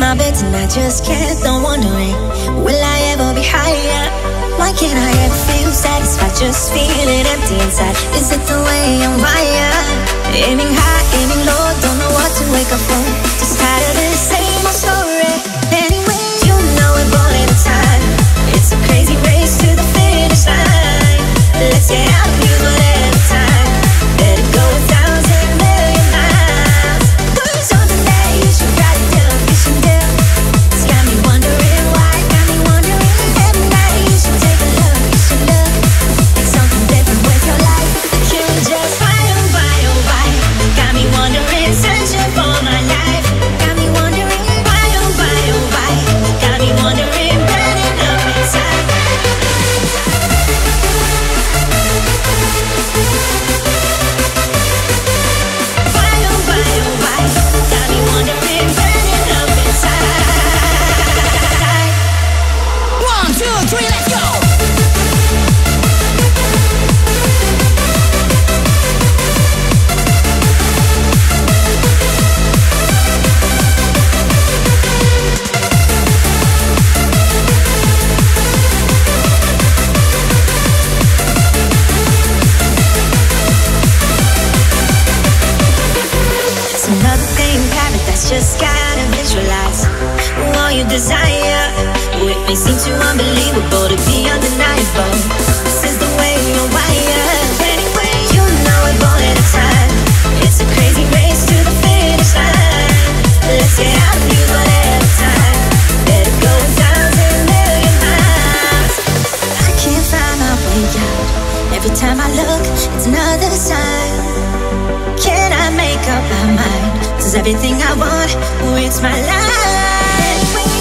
my bed and I just can't. I'm wondering, will I ever be higher? Why can't I ever feel satisfied? Just feeling empty inside. Is it the way I'm wired? Aiming high, aiming low, don't know what to wake up for. Just tired of the same old story. Anyway, you know we're born in a time. It's a crazy race to the finish line. Let's get out of here whatever time. Let it go 1,000 million miles. Put something there, you should write it down. You should do. It's got me wondering why. Got me wondering every night. You should take a look. You should look. It's something different with your life. Can we just why oh why oh why? Got me wondering, searching for my life. Got me wondering why oh why oh why? Got me wondering, burning up inside. Why oh why oh why? Got me wondering, burning up inside. 1, 2, 3, let's go! It's another thing, paradise, just gotta visualize all you desire. It may seem too unbelievable to be undeniable. This is the way you're wired. Anyway, you know we're born at a time. It's a crazy race to the finish line. Let's get out of here whatever time. Let it go 1,000 million miles. I can't find my way out. Every time I look, it's another sign. Can I make up my mind? 'Cause everything I want, oh, it's my life.